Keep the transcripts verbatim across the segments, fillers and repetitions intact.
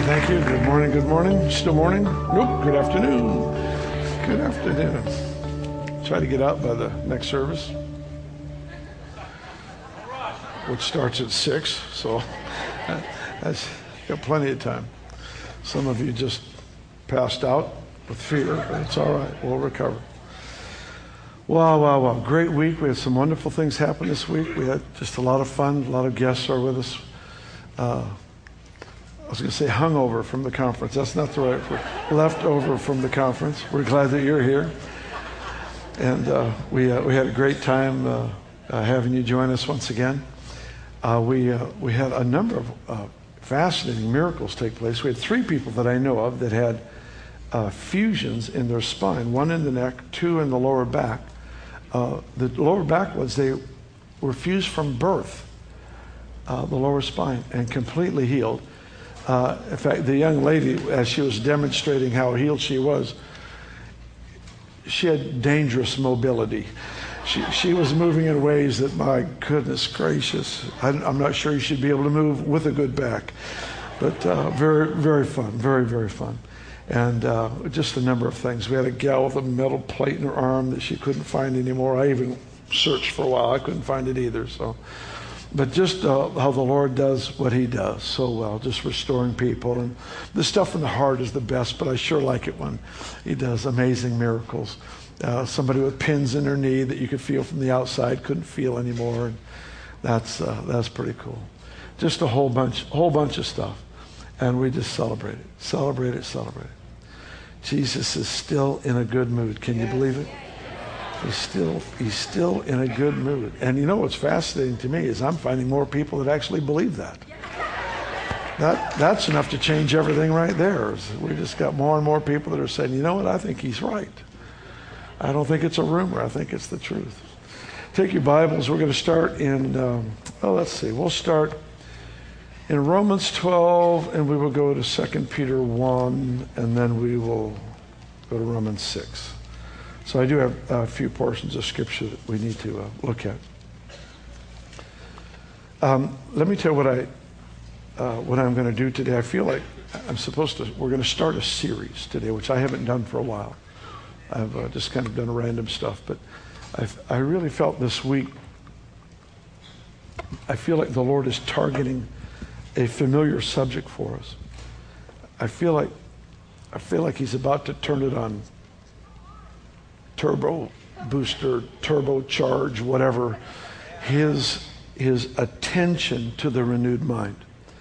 Thank you. Good morning, good morning. Still morning? Nope. Good afternoon. Good afternoon. Try to get out by the next service, which starts at six, so that's got plenty of time. Some of you just passed out with fear, but it's all right. We'll recover. Wow, wow, wow. Great week. We had some wonderful things happen this week. We had just a lot of fun. A lot of guests are with us. Uh, I was going to say hungover from the conference. That's not the right word. Left over from the conference. We're glad that you're here. And uh, we uh, we had a great time uh, uh, having you join us once again. Uh, we uh, we had a number of uh, fascinating miracles take place. We had three people that I know of that had uh, fusions in their spine, one in the neck, two in the lower back. Uh, the lower back ones, they were fused from birth, uh, the lower spine, and completely healed. Uh, in fact, the young lady, as she was demonstrating how healed she was, she had dangerous mobility. She, she was moving in ways that, my goodness gracious, I, I'm not sure you should be able to move with a good back. But uh, very, very fun, very, very fun. And uh, just a number of things. We had a gal with a metal plate in her arm that she couldn't find anymore. I even searched for a while. I couldn't find it either. So. But just uh, how the Lord does what he does so well, just restoring people. And the stuff in the heart is the best, but I sure like it when he does amazing miracles. Uh, somebody with pins in their knee that you could feel from the outside couldn't feel anymore. And that's uh, that's pretty cool. Just a whole bunch, whole bunch of stuff. And we just celebrate it, celebrate it, celebrate it. Jesus is still in a good mood. Can you believe it? He's still, he's still in a good mood. And you know what's fascinating to me is I'm finding more people that actually believe that. That that's enough to change everything right there. We just got more and more people that are saying, you know what, I think he's right. I don't think it's a rumor. I think it's the truth. Take your Bibles. We're going to start in, um, oh, let's see. We'll start in Romans twelve, and we will go to Second Peter one, and then we will go to Romans six. So I do have a few portions of Scripture that we need to uh, look at. Um, let me tell you what I uh, what I'm going to do today. I feel like I'm supposed to. We're going to start a series today, which I haven't done for a while. I've uh, just kind of done random stuff, but I've, I really felt this week. I feel like the Lord is targeting a familiar subject for us. I feel like I feel like He's about to turn it on. Turbo booster, turbo charge, whatever, his his attention to the renewed mind.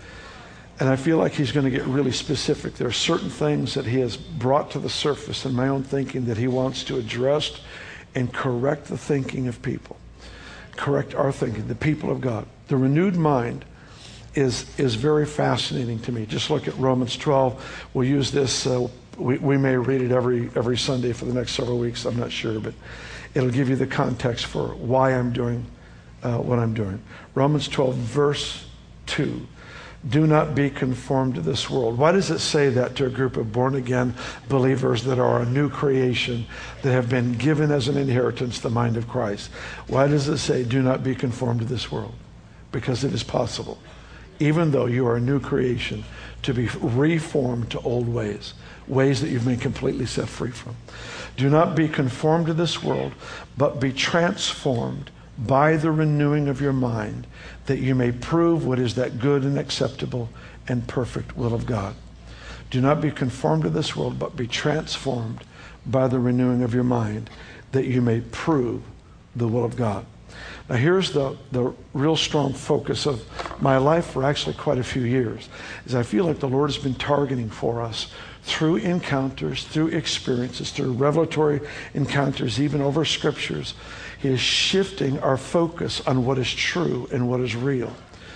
And I feel like he's going to get really specific. There are certain things that he has brought to the surface in my own thinking that he wants to address and correct the thinking of people. Correct our thinking, the people of God. The renewed mind is is very fascinating to me. Just look at Romans twelve. We'll use this uh, We, we may read it every every Sunday for the next several weeks. I'm not sure, but it'll give you the context for why I'm doing uh, what I'm doing. Romans twelve, verse two. Do not be conformed to this world. Why does it say that to a group of born-again believers that are a new creation, that have been given as an inheritance the mind of Christ? Why does it say, do not be conformed to this world? Because it is possible, even though you are a new creation, to be reformed to old ways. Ways that you've been completely set free from. Do not be conformed to this world, but be transformed by the renewing of your mind, that you may prove what is that good and acceptable and perfect will of God. Do not be conformed to this world, but be transformed by the renewing of your mind, that you may prove the will of God. Now here's the, the real strong focus of my life for actually quite a few years, is I feel like the Lord has been targeting for us through encounters, through experiences, through revelatory encounters, even over scriptures. He is shifting our focus on what is true and what is real.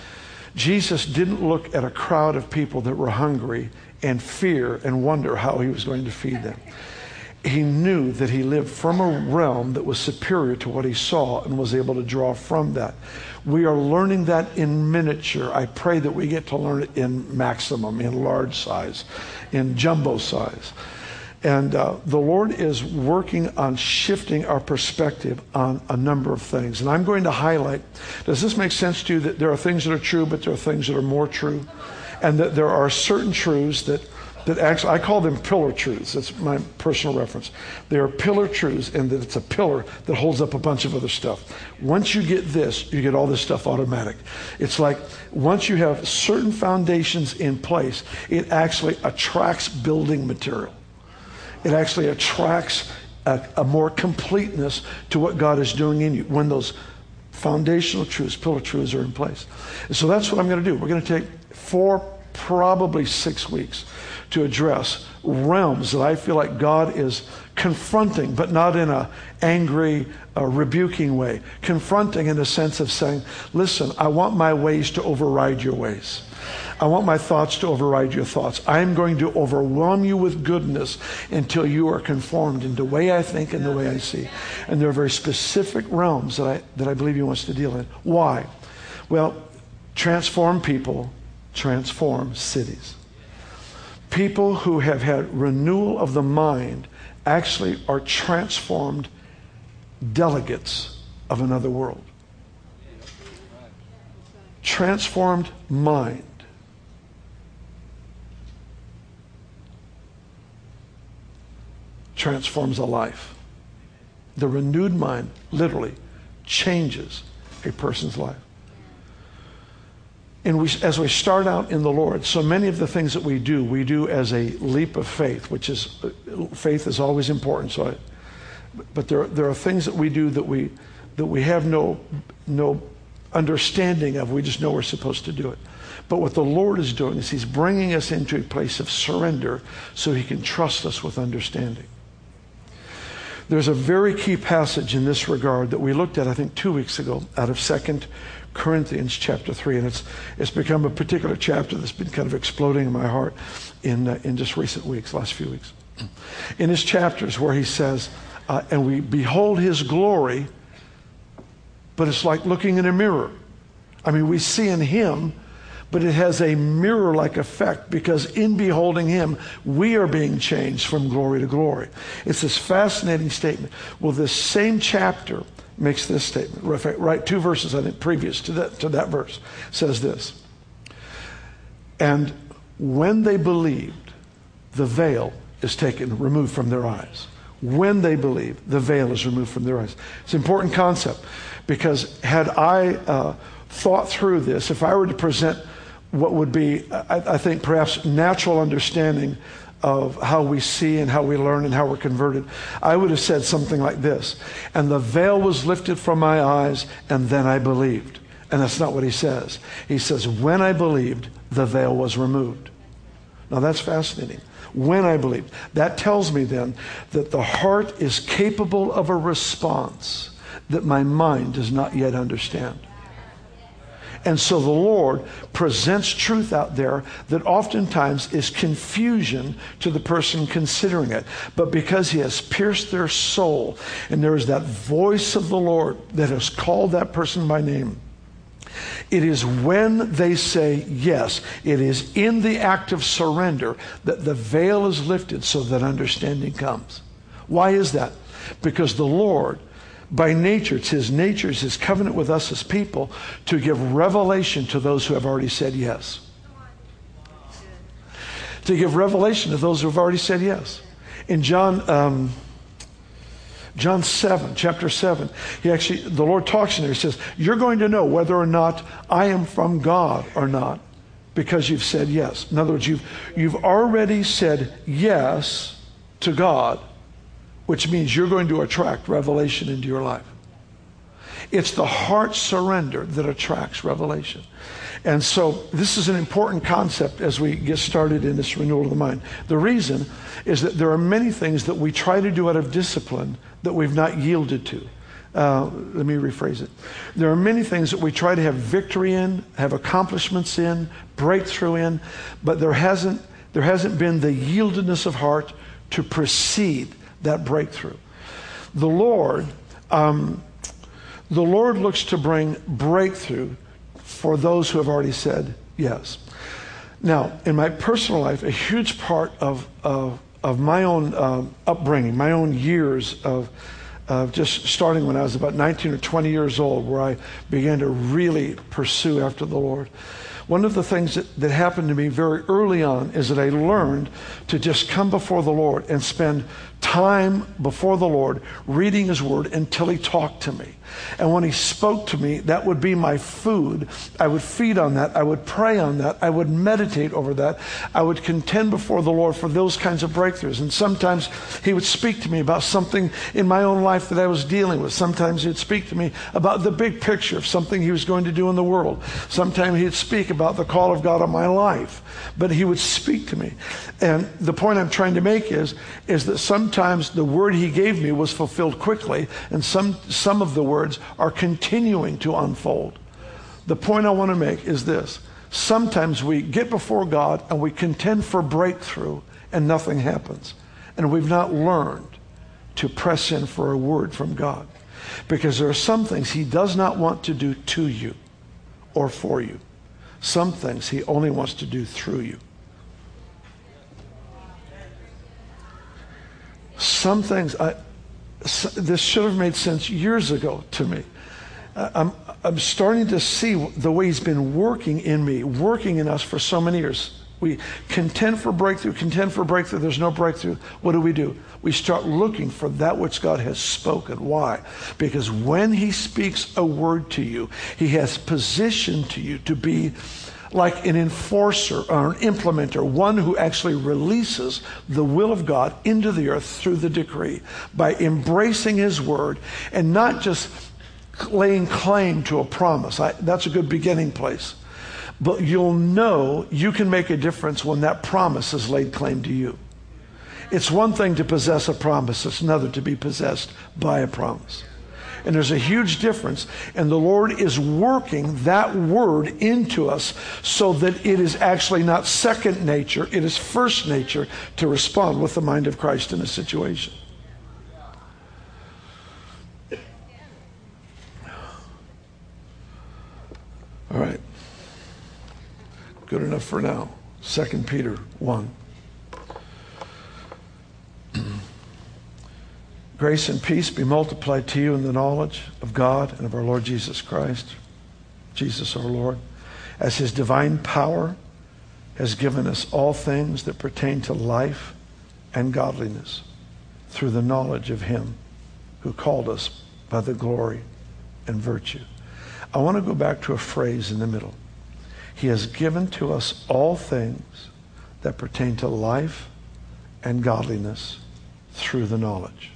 Jesus didn't look at a crowd of people that were hungry and fear and wonder how he was going to feed them. He knew that he lived from a realm that was superior to what he saw and was able to draw from that. We are learning that in miniature. I pray that we get to learn it in maximum, in large size, in jumbo size. And uh, the Lord is working on shifting our perspective on a number of things. And I'm going to highlight, does this make sense to you, that there are things that are true, but there are things that are more true? And that there are certain truths that, that actually, I call them pillar truths. That's my personal reference. They are pillar truths, and that it's a pillar that holds up a bunch of other stuff. Once you get this, you get all this stuff automatic. It's like once you have certain foundations in place, it actually attracts building material. It actually attracts a, a more completeness to what God is doing in you when those foundational truths, pillar truths are in place. And so that's what I'm going to do. We're going to take four, probably six weeks to address realms that I feel like God is confronting, but not in a angry, uh, rebuking way. Confronting in the sense of saying, listen, I want my ways to override your ways. I want my thoughts to override your thoughts. I am going to overwhelm you with goodness until you are conformed in the way I think and the way I see. And there are very specific realms that I, that I believe he wants to deal in. Why? Well, transform people, transform cities. People who have had renewal of the mind actually are transformed delegates of another world. Transformed mind transforms a life. The renewed mind literally changes a person's life. And we, as we start out in the Lord, so many of the things that we do, we do as a leap of faith, which is, faith is always important. So, I, but there, there are things that we do that we, that we have no, no understanding of. We just know we're supposed to do it. But what the Lord is doing is he's bringing us into a place of surrender so he can trust us with understanding. There's a very key passage in this regard that we looked at, I think, two weeks ago out of Second Corinthians chapter three, and it's it's become a particular chapter that's been kind of exploding in my heart in uh, in just recent weeks, last few weeks. In his chapters where he says, uh, and we behold his glory, but it's like looking in a mirror. I mean, we see in him, but it has a mirror-like effect because in beholding him, we are being changed from glory to glory. It's this fascinating statement. Well, this same chapter makes this statement. Right, two verses, I think, previous to that, to that verse, says this. And when they believed, the veil is taken, removed from their eyes. When they believe, the veil is removed from their eyes. It's an important concept because had I uh, thought through this, if I were to present what would be, I, I think, perhaps natural understanding of how we see and how we learn and how we're converted, I would have said something like this. And the veil was lifted from my eyes, and then I believed. And that's not what he says. He says, when I believed, the veil was removed. Now that's fascinating. When I believed. That tells me then that the heart is capable of a response that my mind does not yet understand. And so the Lord presents truth out there that oftentimes is confusion to the person considering it. But because he has pierced their soul, and there is that voice of the Lord that has called that person by name, it is when they say yes, it is in the act of surrender that the veil is lifted so that understanding comes. Why is that? Because the Lord, by nature, it's his nature, it's his covenant with us as people to give revelation to those who have already said yes. To give revelation to those who have already said yes. In John, um, John seven, chapter seven, he actually, the Lord talks in there. He says, you're going to know whether or not I am from God or not because you've said yes. In other words, you've, you've already said yes to God, which means you're going to attract revelation into your life. It's the heart surrender that attracts revelation. And so this is an important concept as we get started in this renewal of the mind. The reason is that there are many things that we try to do out of discipline that we've not yielded to. Uh, let me rephrase it. There are many things that we try to have victory in, have accomplishments in, breakthrough in, but there hasn't, there hasn't been the yieldedness of heart to precede that breakthrough. The Lord, um, the Lord looks to bring breakthrough for those who have already said yes. Now, in my personal life, a huge part of of, of my own um, upbringing, my own years of of just starting when I was about nineteen or twenty years old, where I began to really pursue after the Lord, One of the things that, that happened to me very early on is that I learned to just come before the Lord and spend time before the Lord reading His Word until He talked to me. And when He spoke to me, that would be my food. I would feed on that. I would pray on that. I would meditate over that. I would contend before the Lord for those kinds of breakthroughs. And sometimes He would speak to me about something in my own life that I was dealing with. Sometimes He'd speak to me about the big picture of something He was going to do in the world. Sometimes He'd speak about the call of God on my life. But He would speak to me. And the point I'm trying to make is, is that sometimes the word He gave me was fulfilled quickly, and some, some of the words are continuing to unfold. The point I want to make is this. Sometimes we get before God and we contend for breakthrough and nothing happens. And we've not learned to press in for a word from God. Because there are some things He does not want to do to you or for you. Some things He only wants to do through you. Some things, I, this should have made sense years ago to me. I'm, I'm starting to see the way He's been working in me, working in us for so many years. We contend for breakthrough, contend for breakthrough. There's no breakthrough. What do we do? We start looking for that which God has spoken. Why? Because when He speaks a word to you, He has positioned to you to be like an enforcer or an implementer, one who actually releases the will of God into the earth through the decree by embracing His word and not just laying claim to a promise. I, that's a good beginning place. But you'll know you can make a difference when that promise is laid claim to you. It's one thing to possess a promise. It's another to be possessed by a promise. And there's a huge difference. And the Lord is working that word into us so that it is actually not second nature, it is first nature to respond with the mind of Christ in a situation. All right. Good enough for now. Second Peter one. Grace and peace be multiplied to you in the knowledge of God and of our Lord Jesus Christ, Jesus our Lord, as His divine power has given us all things that pertain to life and godliness through the knowledge of Him who called us by the glory and virtue. I want to go back to a phrase in the middle. He has given to us all things that pertain to life and godliness through the knowledge.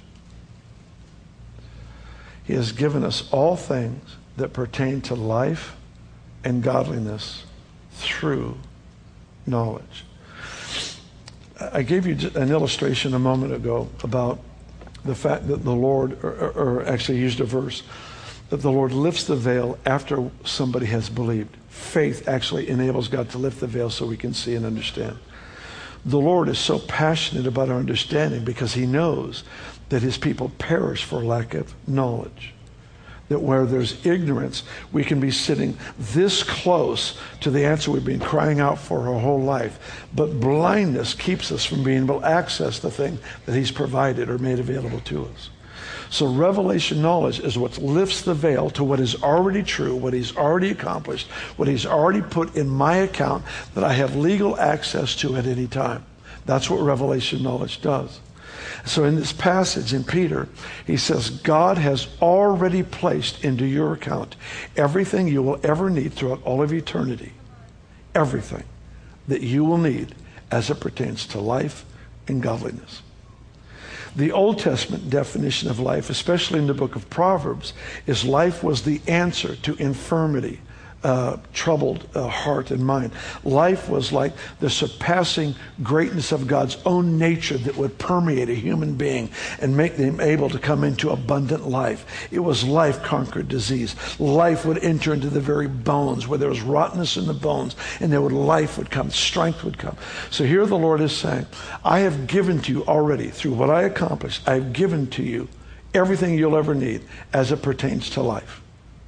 He has given us all things that pertain to life and godliness through knowledge. I gave you an illustration a moment ago about the fact that the Lord, or, or actually used a verse, that the Lord lifts the veil after somebody has believed. Faith actually enables God to lift the veil so we can see and understand. The Lord is so passionate about our understanding because He knows that His people perish for lack of knowledge. That where there's ignorance, we can be sitting this close to the answer we've been crying out for our whole life. But blindness keeps us from being able to access the thing that He's provided or made available to us. So revelation knowledge is what lifts the veil to what is already true, what He's already accomplished, what He's already put in my account that I have legal access to at any time. That's what revelation knowledge does. So in this passage in Peter, he says, God has already placed into your account everything you will ever need throughout all of eternity. Everything that you will need as it pertains to life and godliness. The Old Testament definition of life, especially in the book of Proverbs, is life was the answer to infirmity, uh, troubled uh, heart and mind. Life was like the surpassing greatness of God's own nature that would permeate a human being and make them able to come into abundant life. It was life conquered disease. Life would enter into the very bones where there was rottenness in the bones, and there would life would come, strength would come. So here the Lord is saying, I have given to you already, through what I accomplished, I have given to you everything you'll ever need as it pertains to life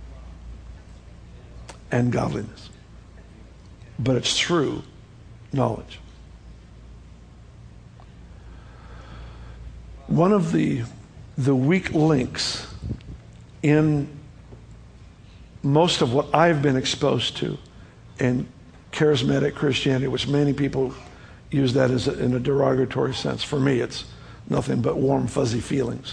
and godliness. But it's through knowledge. One of the the weak links in most of what I've been exposed to, and charismatic Christianity, which many people use that as a, in a derogatory sense. For me, it's nothing but warm, fuzzy feelings.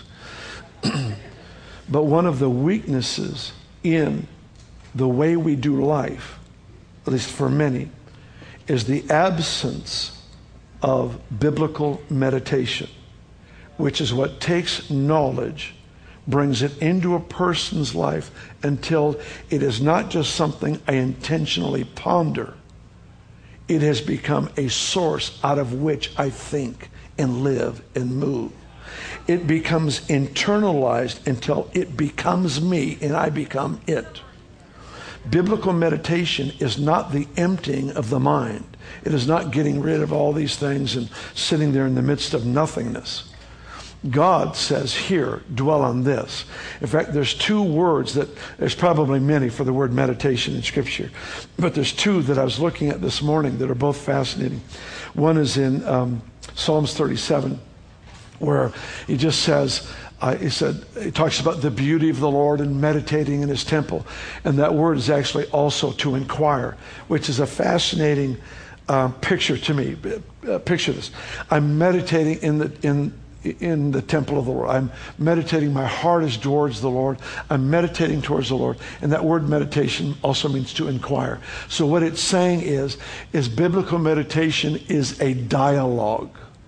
But one of the weaknesses in the way we do life, at least for many, is the absence of biblical meditation, which is what takes knowledge, brings it into a person's life until it is not just something I intentionally ponder. It has become a source out of which I think and live and move. It becomes internalized until it becomes me and I become it. Biblical meditation is not the emptying of the mind. It is not getting rid of all these things and sitting there in the midst of nothingness. God says here, dwell on this. In fact, there's two words that, there's probably many for the word meditation in Scripture, but there's two that I was looking at this morning that are both fascinating. One is in um, Psalms thirty-seven, where he just says, uh, he said, he talks about the beauty of the Lord and meditating in his temple. And that word is actually also to inquire, which is a fascinating uh, picture to me. Uh, picture this. I'm meditating in the, in, in the temple of the Lord. I'm meditating. My heart is towards the Lord. I'm meditating towards the Lord. And that word meditation also means to inquire. So what it's saying is, is biblical meditation is a dialogue.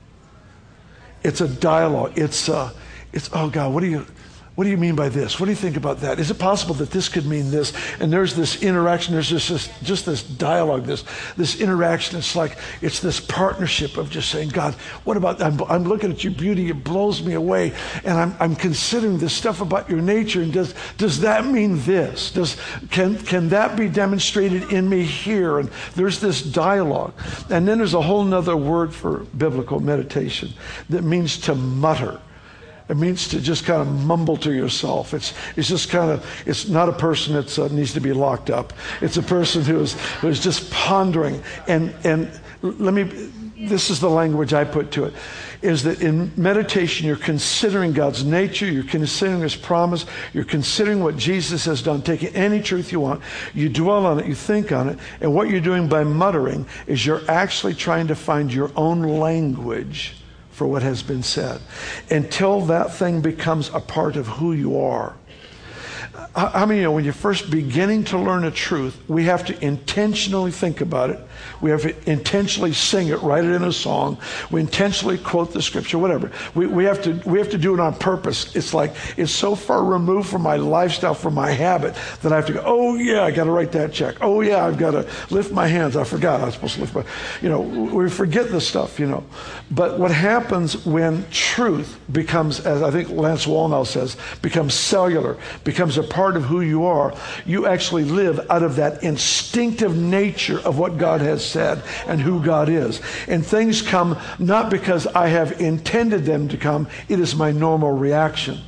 It's a dialogue. It's, uh, it's, oh God, what do you, what do you mean by this? What do you think about that? Is it possible that this could mean this? And there's this interaction. There's just this, just this dialogue, this, this interaction. It's like, it's this partnership of just saying, God, what about, I'm, I'm looking at your beauty. It blows me away. And I'm, I'm considering this stuff about your nature. And does, does that mean this? Does, can, can that be demonstrated in me here? And there's this dialogue. And then there's a whole nother word for biblical meditation that means to mutter. It means to just kind of mumble to yourself. It's it's just kind of, it's not a person that uh, needs to be locked up. It's a person who is who is just pondering. And and let me, this is the language I put to it, is that in meditation you're considering God's nature, you're considering his promise, you're considering what Jesus has done, taking any truth you want, you dwell on it, you think on it, and what you're doing by muttering is you're actually trying to find your own language for what has been said, until that thing becomes a part of who you are. How many know when you're first beginning to learn a truth, we have to intentionally think about it. We have to intentionally sing it, write it in a song. We intentionally quote the scripture, whatever. We, we have to we have to do it on purpose. It's like, it's so far removed from my lifestyle, from my habit, that I have to go, oh yeah, I got to write that check. Oh yeah, I've got to lift my hands. I forgot I was supposed to lift my, you know, we forget this stuff, you know. But what happens when truth becomes, as I think Lance Wallnau says, becomes cellular, becomes a part of who you are, you actually live out of that instinctive nature of what God has said and who God is. And things come not because I have intended them to come, it is my normal reaction.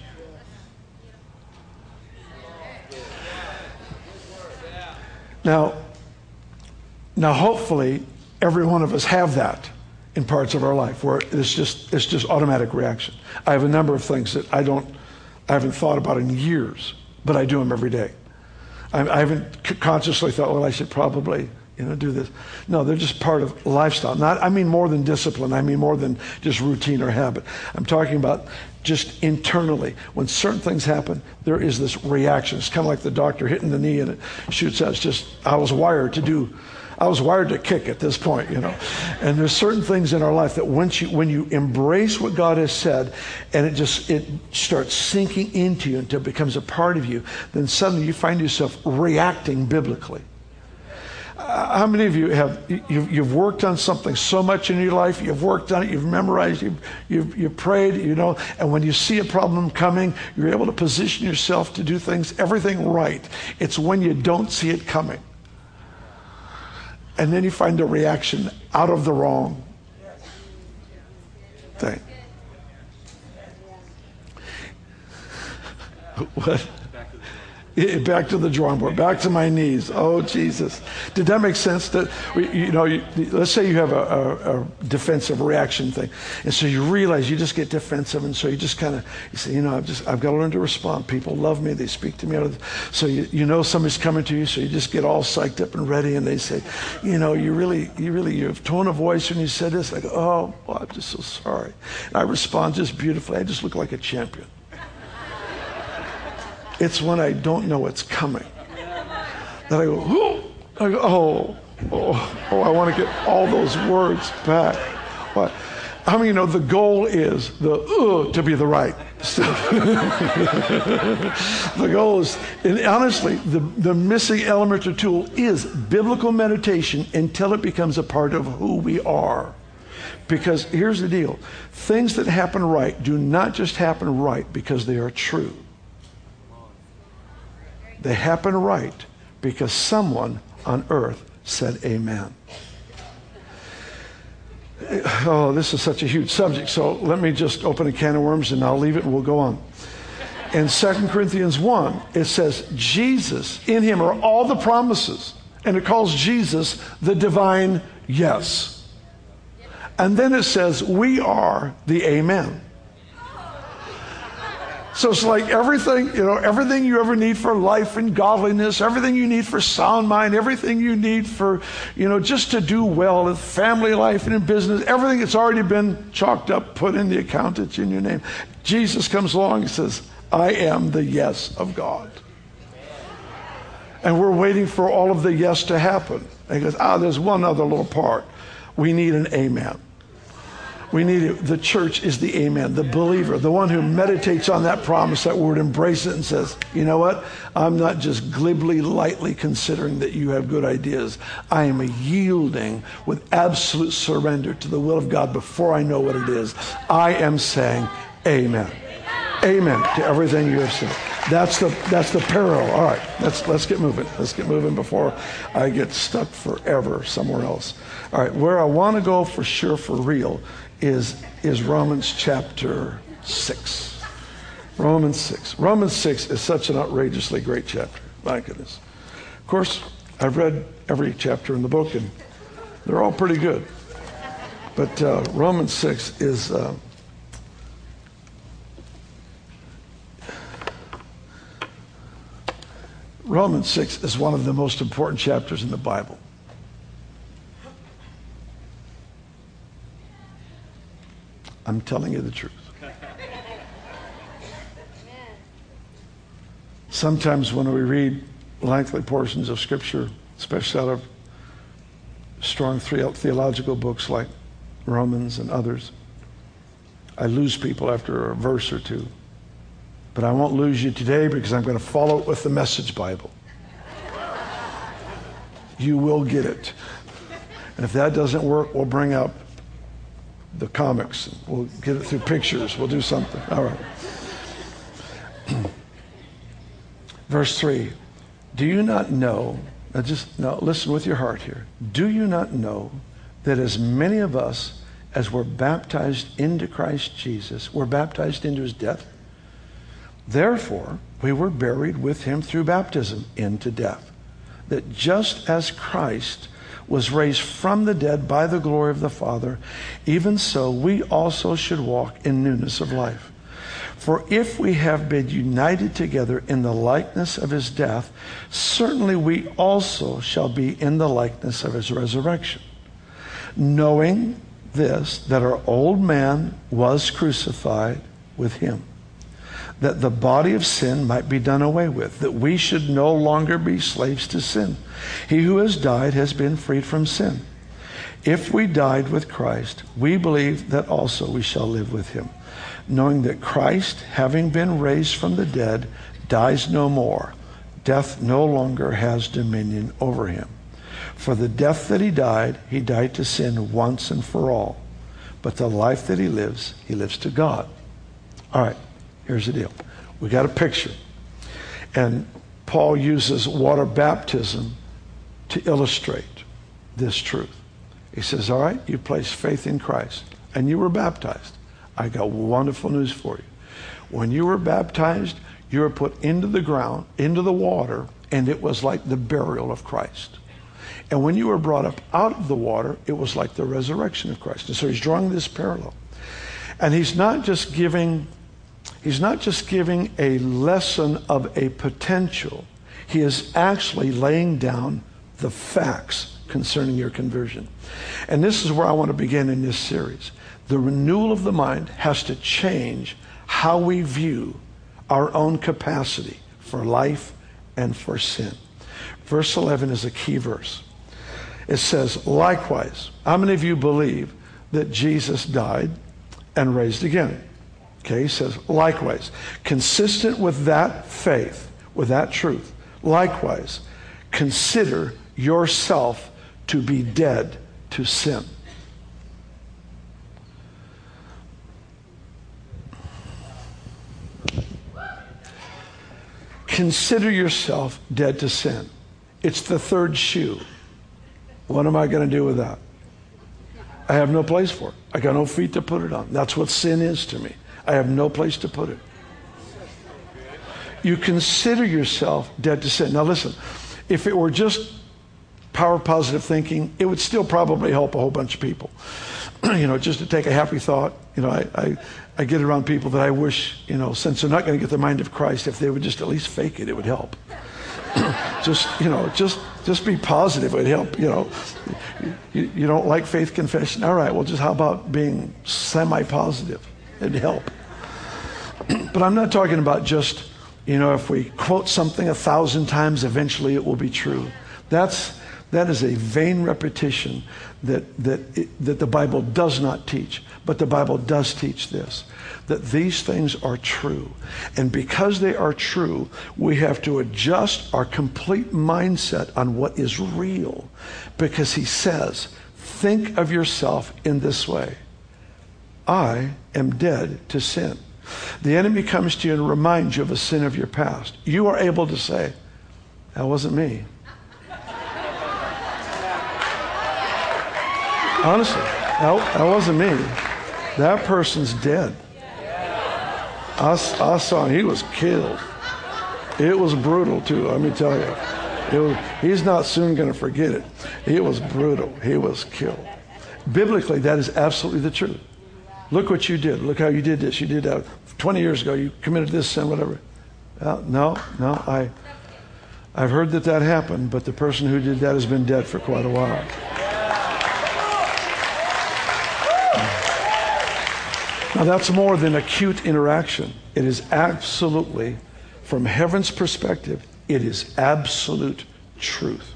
Now, now hopefully every one of us have that in parts of our life where it's just it's just automatic reaction. I have a number of things that I don't I haven't thought about in years, but I do them every day. I, I haven't consciously thought, well, I should probably, you know, do this. No, they're just part of lifestyle. Not, I mean more than discipline. I mean more than just routine or habit. I'm talking about just internally. When certain things happen, there is this reaction. It's kind of like the doctor hitting the knee and it shoots out. It's just, I was wired to do, I was wired to kick at this point, you know. And there's certain things in our life that once you, when you embrace what God has said, and it just, it starts sinking into you until it becomes a part of you, then suddenly you find yourself reacting biblically. Uh, how many of you have, you've, you've worked on something so much in your life, you've worked on it, you've memorized, you've, you've, you've prayed, you know, and when you see a problem coming, you're able to position yourself to do things, everything right. It's when you don't see it coming. And then you find a reaction out of the wrong thing. What? Eh, Back to the drawing board, back to my knees. Oh, Jesus. Did that make sense? That we- you know, you, let's say you have a, a, a defensive reaction thing, and so you realize you just get defensive, and so you just kind of you say, you know, I've just I've got to learn to respond. People love me; they speak to me out of. The, so you you know somebody's coming to you, so you just get all psyched up and ready, and they say, you know, you really you really you have tone of voice when you said this. I go, oh, well, I'm just so sorry. And I respond just beautifully. I just look like a champion. It's when I don't know what's coming that I go, oh, I go, oh, oh, oh, I want to get all those words back. What? How many know the goal is the uh, to be the right stuff? The goal is, and honestly, the, the missing element or tool is biblical meditation until it becomes a part of who we are. Because here's the deal. Things that happen right do not just happen right because they are true. They happen right because someone on earth said amen. Oh, this is such a huge subject, so let me just open a can of worms and I'll leave it and we'll go on. In Second Corinthians one, it says, Jesus, in him are all the promises, and it calls Jesus the divine yes. And then it says, we are the amen. So it's like everything, you know, everything you ever need for life and godliness, everything you need for sound mind, everything you need for, you know, just to do well in family life and in business, everything that's already been chalked up, put in the account, it's in your name. Jesus comes along and says, I am the yes of God. And we're waiting for all of the yes to happen. And he goes, ah, there's one other little part. We need an amen. We need it. The church is the amen, the believer, the one who meditates on that promise, that word, embraces it and says, you know what? I'm not just glibly, lightly considering that you have good ideas. I am yielding with absolute surrender to the will of God before I know what it is. I am saying amen. Amen to everything you have said. That's the that's the parallel. All right, let's let's get moving. Let's get moving before I get stuck forever somewhere else. All right, where I want to go for sure, for real, is is Romans chapter six. Romans six. Romans six is such an outrageously great chapter. My goodness. Of course, I've read every chapter in the book, and they're all pretty good. But uh, Romans six is. Uh, Romans six is one of the most important chapters in the Bible. I'm telling you the truth. Sometimes when we read lengthy portions of Scripture, especially out of strong theological books like Romans and others, I lose people after a verse or two. But I won't lose you today because I'm going to follow it with the Message Bible. You will get it. And if that doesn't work, we'll bring out the comics. We'll get it through pictures. We'll do something. All right. Verse three. Do you not know, now just now listen with your heart here. Do you not know that as many of us as were baptized into Christ Jesus were baptized into his death? Therefore, we were buried with him through baptism into death, that just as Christ was raised from the dead by the glory of the Father, even so we also should walk in newness of life. For if we have been united together in the likeness of his death, certainly we also shall be in the likeness of his resurrection. Knowing this, that our old man was crucified with him, that the body of sin might be done away with, that we should no longer be slaves to sin. He who has died has been freed from sin. If we died with Christ, we believe that also we shall live with him, knowing that Christ, having been raised from the dead, dies no more. Death no longer has dominion over him. For the death that he died, he died to sin once and for all. But the life that he lives, he lives to God. All right. Here's the deal. We got a picture. And Paul uses water baptism to illustrate this truth. He says, all right, you placed faith in Christ and you were baptized. I got wonderful news for you. When you were baptized, You were put into the ground, into the water, and it was like the burial of Christ. And when you were brought up out of the water, it was like the resurrection of Christ. And so he's drawing this parallel. And he's not just giving, he's not just giving a lesson of a potential. He is actually laying down the facts concerning your conversion. And this is where I want to begin in this series. The renewal of the mind has to change how we view our own capacity for life and for sin. Verse eleven is a key verse. It says, likewise, how many of you believe that Jesus died and raised again? Okay, he says, likewise, consistent with that faith, with that truth, likewise, consider yourself to be dead to sin. Consider yourself dead to sin. It's the third shoe. What am I going to do with that? I have no place for it. I got no feet to put it on. That's what sin is to me. I have no place to put it. You consider yourself dead to sin. Now listen, if it were just power positive thinking, it would still probably help a whole bunch of people. You know, just to take a happy thought. You know, I, I, I get around people that I wish, you know, since they're not going to get the mind of Christ, if they would just at least fake it, it would help. just, you know, just just be positive. It would help, you know. You, you don't like faith confession? All right, well, just how about being semi-positive? It'd help. But I'm not talking about just, you know, if we quote something a thousand times, eventually it will be true. That's that is a vain repetition that that it, that the Bible does not teach. But the Bible does teach this, that these things are true. And because they are true, we have to adjust our complete mindset on what is real. Because he says, think of yourself in this way. I am dead to sin. The enemy comes to you and reminds you of a sin of your past. You are able to say, that wasn't me. Honestly, that, that wasn't me. That person's dead. I, I saw him. He was killed. It was brutal, too, let me tell you. It was, he's not soon going to forget it. It was brutal. He was killed. Biblically, that is absolutely the truth. Look what you did. Look how you did this. You did that twenty years ago. You committed this sin, whatever. Uh, no, no. I, I've heard that that happened, but the person who did that has been dead for quite a while. Now that's more than acute interaction. It is absolutely, from heaven's perspective, it is absolute truth.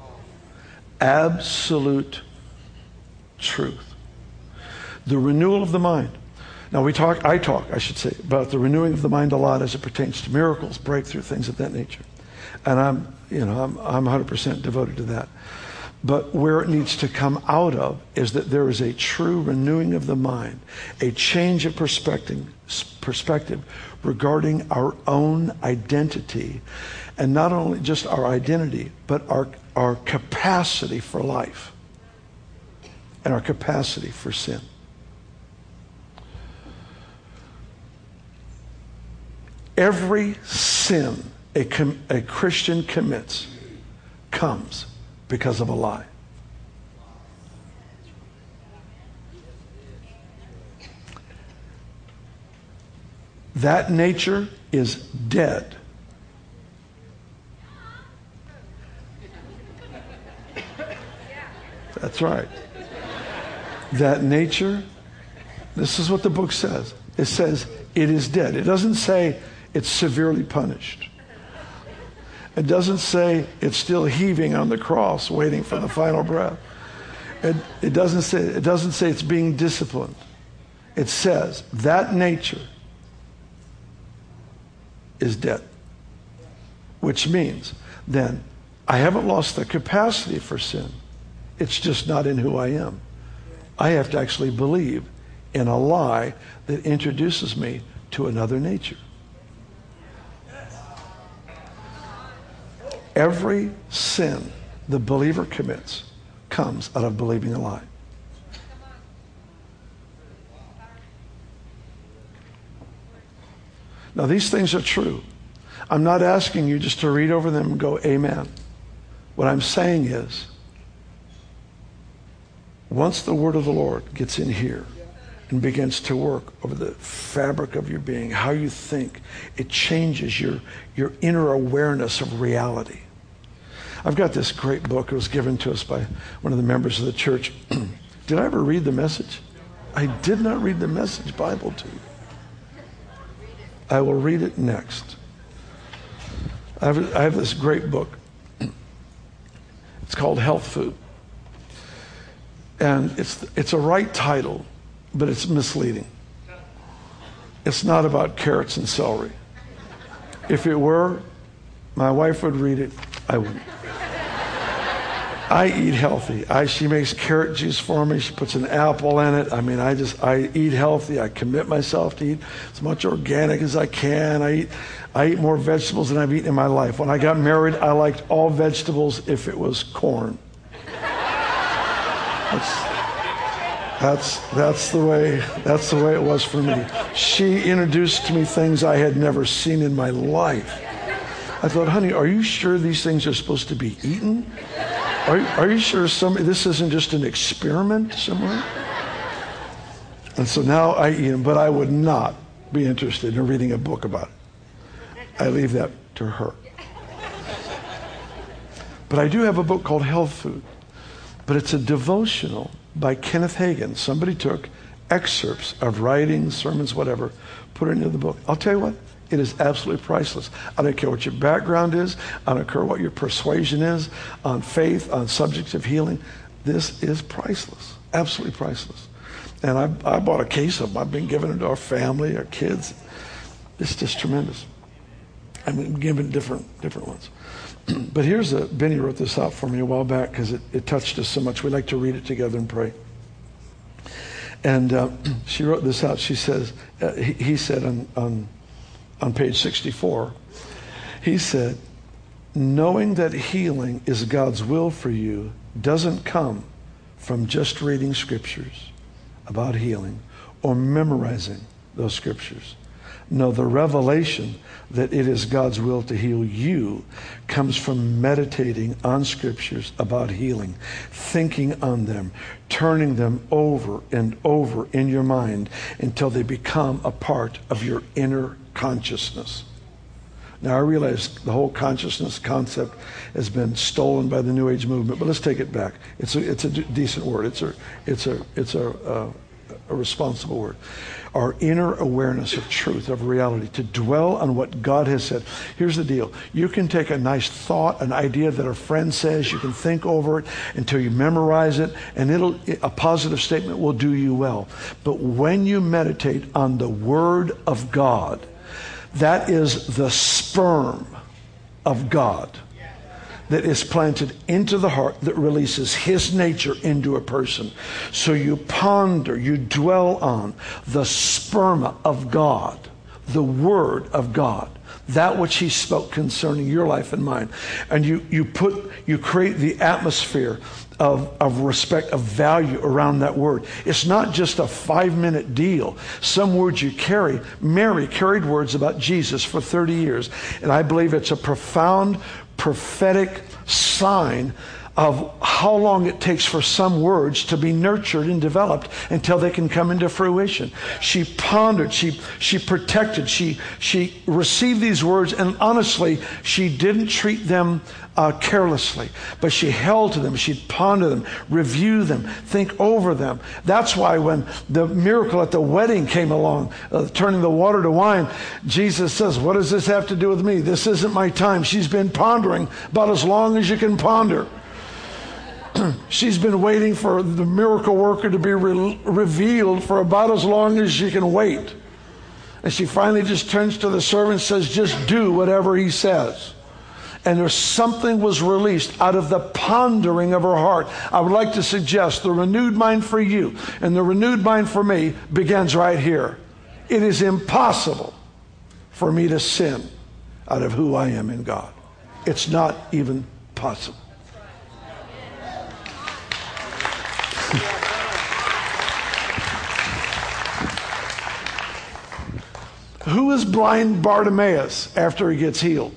Absolute truth. The renewal of the mind. Now we talk, I talk, I should say, about the renewing of the mind a lot as it pertains to miracles, breakthrough, things of that nature. And I'm, you know, I'm, I'm one hundred percent devoted to that. But where it needs to come out of is that there is a true renewing of the mind, a change of perspective, perspective regarding our own identity, and not only just our identity, but our, our capacity for life and our capacity for sin. Every sin a, com- a Christian commits comes because of a lie. That nature is dead. That's right. That nature, this is what the book says. It says it is dead. It doesn't say it's severely punished. It doesn't say it's still heaving on the cross, waiting for the final breath. It, it doesn't say it doesn't say it's being disciplined. It says that nature is dead, which means then I haven't lost the capacity for sin. It's just not in who I am. I have to actually believe in a lie that introduces me to another nature. Every sin the believer commits comes out of believing a lie. Now, these things are true. I'm not asking you just to read over them and go, amen. What I'm saying is, once the word of the Lord gets in here and begins to work over the fabric of your being, how you think, it changes your, your inner awareness of reality. I've got this great book. It was given to us by one of the members of the church. Did I ever read the Message? I did not read the Message Bible to you. I will read it next. I have, I have this great book. It's called Health Food. And it's it's a right title, but it's misleading. It's not about carrots and celery. If it were, my wife would read it, I wouldn't. I eat healthy. I, she makes carrot juice for me. She puts an apple in it. I mean, I just, I eat healthy. I commit myself to eat as much organic as I can. I eat, I eat more vegetables than I've eaten in my life. When I got married, I liked all vegetables if it was corn. That's, that's, that's the way, that's the way it was for me. She introduced to me things I had never seen in my life. I thought, honey, are you sure these things are supposed to be eaten? Are, are you sure some, this isn't just an experiment somewhere? And so now I eat them, but I would not be interested in reading a book about it. I leave that to her. But I do have a book called Health Food, but it's a devotional by Kenneth Hagin. Somebody took excerpts of writings, sermons, whatever, put it into the book. I'll tell you what. It is absolutely priceless. I don't care what your background is. I don't care what your persuasion is on faith, on subjects of healing. This is priceless, absolutely priceless. And I, I bought a case of them. I've been giving it to our family, our kids. It's just tremendous. I've been given different different ones. But here's a, Benny wrote this out for me a while back because it, it touched us so much. We like to read it together and pray. And uh, she wrote this out. She says, uh, he, he said on, on On page sixty-four, he said, knowing that healing is God's will for you doesn't come from just reading scriptures about healing or memorizing those scriptures. No, the revelation that it is God's will to heal you comes from meditating on scriptures about healing, thinking on them, turning them over and over in your mind until they become a part of your inner consciousness. Now, I realize the whole consciousness concept has been stolen by the New Age movement, but let's take it back. It's a, it's a d- decent word. It's a, it's a, it's a, uh, a responsible word. Our inner awareness of truth, of reality, to dwell on what God has said. Here's the deal. You can take a nice thought, an idea that a friend says, you can think over it until you memorize it, and it'll, a positive statement will do you well. But when you meditate on the Word of God, that is the sperm of God that is planted into the heart that releases His nature into a person. So you ponder, you dwell on the sperma of God, the Word of God, that which He spoke concerning your life and mine. And you, you put, you create the atmosphere of, of respect, of value around that word. It's not just a five-minute deal. Some words you carry. Mary carried words about Jesus for thirty years. And I believe it's a profound prophetic sign of how long it takes for some words to be nurtured and developed until they can come into fruition. She pondered, she she protected, she she received these words, and honestly, she didn't treat them uh, carelessly, but she held to them, she'd ponder them, review them, think over them. That's why when the miracle at the wedding came along, uh, turning the water to wine, Jesus says, what does this have to do with me? This isn't my time. She's been pondering about as long as you can ponder. She's been waiting for the miracle worker to be re- revealed for about as long as she can wait. And she finally just turns to the servant and says, just do whatever he says. And there's something was released out of the pondering of her heart. I would like to suggest the renewed mind for you and the renewed mind for me begins right here. It is impossible for me to sin out of who I am in God. It's not even possible. Who is blind Bartimaeus after he gets healed?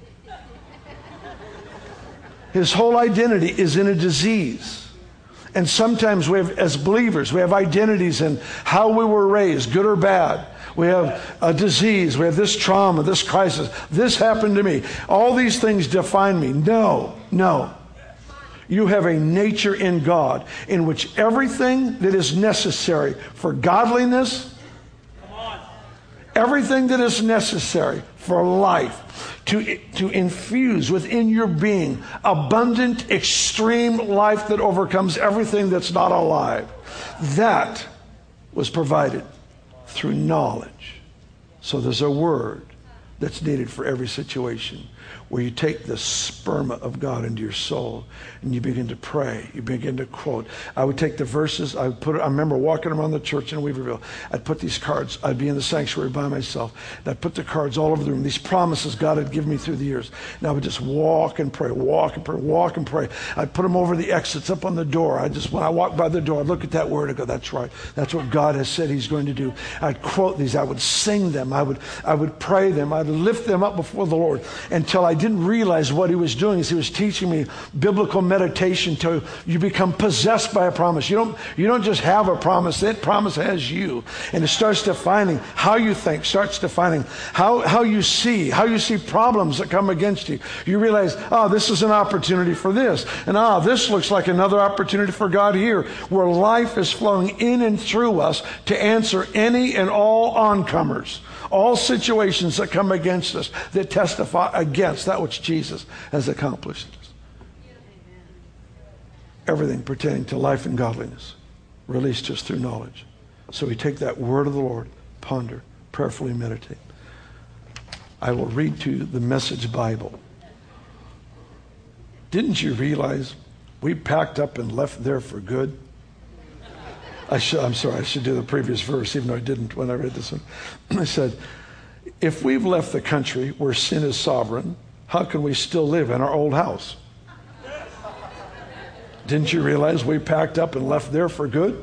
His whole identity is in a disease. And sometimes we have, as believers, we have identities in how we were raised, good or bad. We have a disease. We have this trauma, this crisis. This happened to me. All these things define me. No, no. You have a nature in God in which everything that is necessary for godliness, everything that is necessary for life, to, to infuse within your being abundant, extreme life that overcomes everything that's not alive, that was provided through knowledge. So there's a word that's needed for every situation, where you take the sperma of God into your soul and you begin to pray, you begin to quote. I would take the verses, I would put it, I remember walking around the church in Weaverville, I'd put these cards, I'd be in the sanctuary by myself, and I'd put the cards all over the room, these promises God had given me through the years, and I would just walk and pray, walk and pray, walk and pray. I'd put them over the exits up on the door. I just, when I walked by the door, I'd look at that word and go, that's right, that's what God has said He's going to do. I'd quote these, I would sing them, I would, I would pray them, I'd lift them up before the Lord until I didn't realize what He was doing. Is He was teaching me biblical meditation till you become possessed by a promise. You don't, you don't just have a promise, that promise has you. And it starts defining how you think, starts defining how, how you see, how you see problems that come against you. You realize, oh, this is an opportunity for this. And ah, oh, this looks like another opportunity for God here, where life is flowing in and through us to answer any and all oncomers. All situations that come against us that testify against that which Jesus has accomplished. Everything pertaining to life and godliness released to us through knowledge. So we take that word of the Lord, ponder, prayerfully meditate. I will read to you the Message Bible. Didn't you realize we packed up and left there for good? I should, I'm sorry, I should do the previous verse, even though I didn't when I read this one. I said, if we've left the country where sin is sovereign, how can we still live in our old house? Didn't you realize we packed up and left there for good?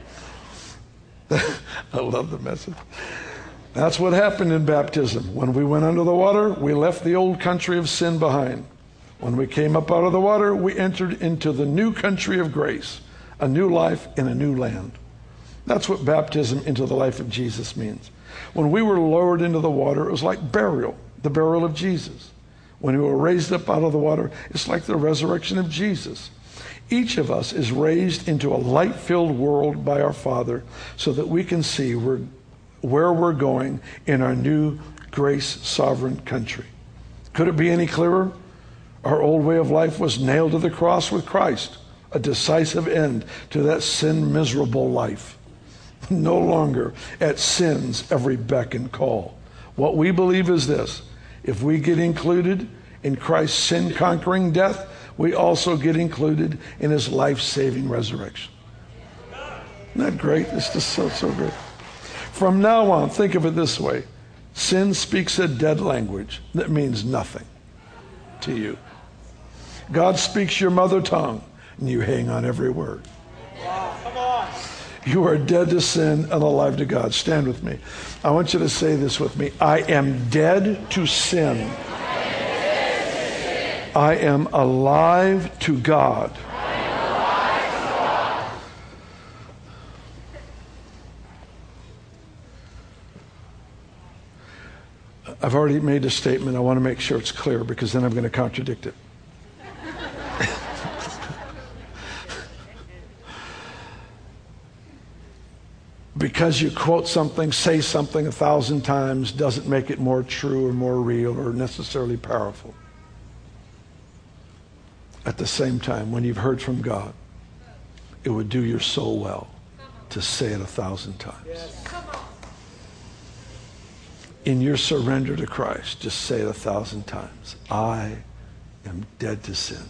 I love the message. That's what happened in baptism. When we went under the water, we left the old country of sin behind. When we came up out of the water, we entered into the new country of grace. A new life in a new land. That's what baptism into the life of Jesus means. When we were lowered into the water, it was like burial, the burial of Jesus. When we were raised up out of the water, it's like the resurrection of Jesus. Each of us is raised into a light-filled world by our Father so that we can see where, where we're going in our new grace-sovereign country. Could it be any clearer? Our old way of life was nailed to the cross with Christ. A decisive end to that sin-miserable life. No longer at sin's every beck and call. What we believe is this: if we get included in Christ's sin-conquering death, we also get included in His life-saving resurrection. Isn't that great? It's just so, so great. From now on, think of it this way. Sin speaks a dead language that means nothing to you. God speaks your mother tongue, and you hang on every word. Wow, come on. You are dead to sin and alive to God. Stand with me. I want you to say this with me. I am dead to sin. I am alive to God. I've already made a statement. I want to make sure it's clear because then I'm going to contradict it. Because you quote something, say something a thousand times doesn't make it more true or more real or necessarily powerful. At the same time, when you've heard from God, it would do your soul well to say it a thousand times. Yes. In your surrender to Christ, just say it a thousand times. I am dead to sin.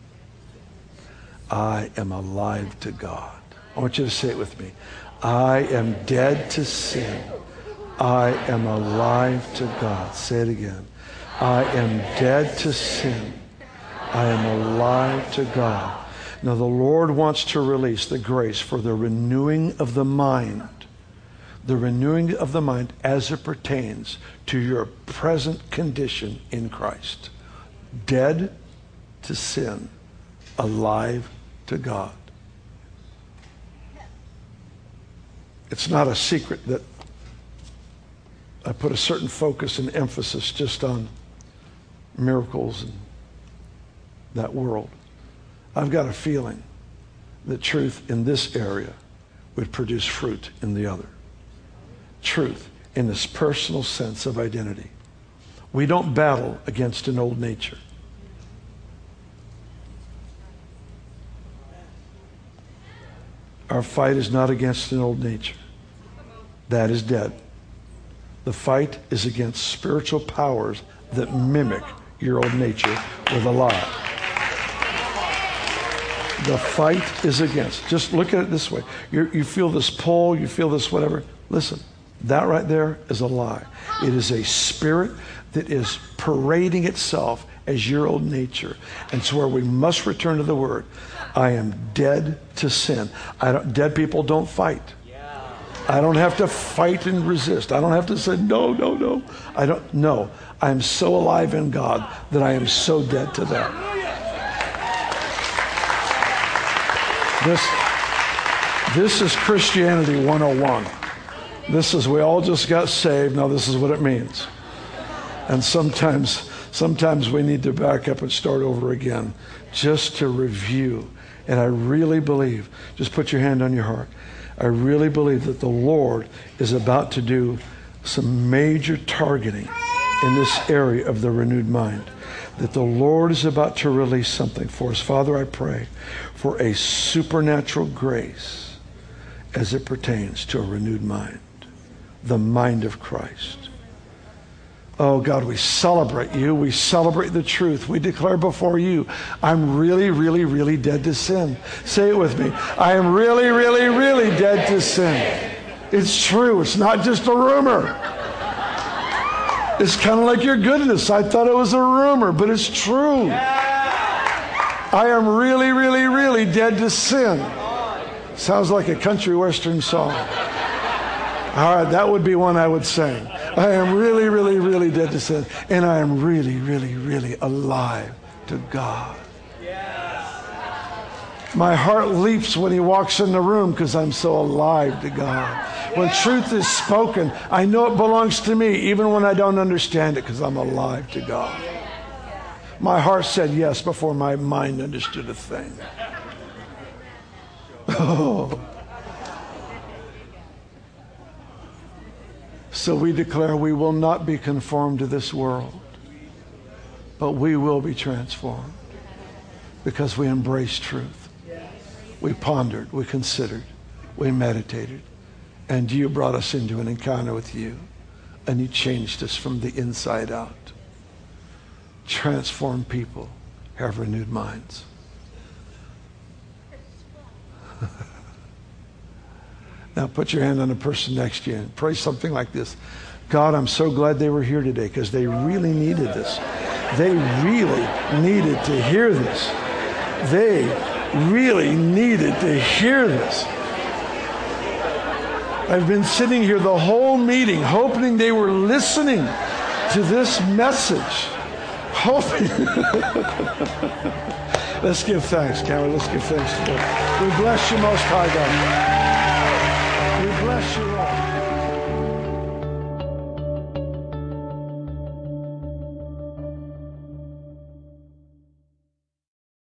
I am alive to God. I want you to say it with me. I am dead to sin. I am alive to God. Say it again. I am dead to sin. I am alive to God. Now the Lord wants to release the grace for the renewing of the mind, The renewing of the mind as it pertains to your present condition in Christ. Dead to sin, alive to God. It's not a secret that I put a certain focus and emphasis just on miracles and that world. I've got a feeling that truth in this area would produce fruit in the other. Truth in this personal sense of identity. We don't battle against an old nature. Our fight is not against an old nature. That is dead. The fight is against spiritual powers that mimic your old nature with a lie. The fight is against. Just look at it this way. You're, you feel this pull, you feel this whatever. Listen, that right there is a lie. It is a spirit that is parading itself as your old nature. And it's where we must return to the Word. I am dead to sin. I don't, dead people don't fight. I don't have to fight and resist. I don't have to say, no, no, no. I don't, no. I am so alive in God that I am so dead to that. This, this is Christianity one oh one. This is, we all just got saved. Now this is what it means. And sometimes, sometimes we need to back up and start over again just to review. And I really believe, just put your hand on your heart. I really believe that the Lord is about to do some major targeting in this area of the renewed mind. That the Lord is about to release something for us. Father, I pray for a supernatural grace as it pertains to a renewed mind. The mind of Christ. Oh God, we celebrate you. We celebrate the truth. We declare before you, I'm really, really, really dead to sin. Say it with me. I am really, really, really dead to sin. It's true. It's not just a rumor. It's kind of like your goodness. I thought it was a rumor, but it's true. I am really, really, really dead to sin. Sounds like a country western song. All right, that would be one I would sing. I am really, really, really dead to sin. And I am really, really, really alive to God. My heart leaps when he walks in the room because I'm so alive to God. When truth is spoken, I know it belongs to me even when I don't understand it because I'm alive to God. My heart said yes before my mind understood a thing. Oh. So we declare we will not be conformed to this world, but we will be transformed because we embrace truth. We pondered, we considered, we meditated, and you brought us into an encounter with you, and you changed us from the inside out. Transformed people have renewed minds. Now put your hand on the person next to you and pray something like this. God, I'm so glad they were here today because they really needed this. They really needed to hear this. They really needed to hear this. I've been sitting here the whole meeting hoping they were listening to this message. Hoping. Let's give thanks, can we? Let's give thanks to God. We bless you, Most High God.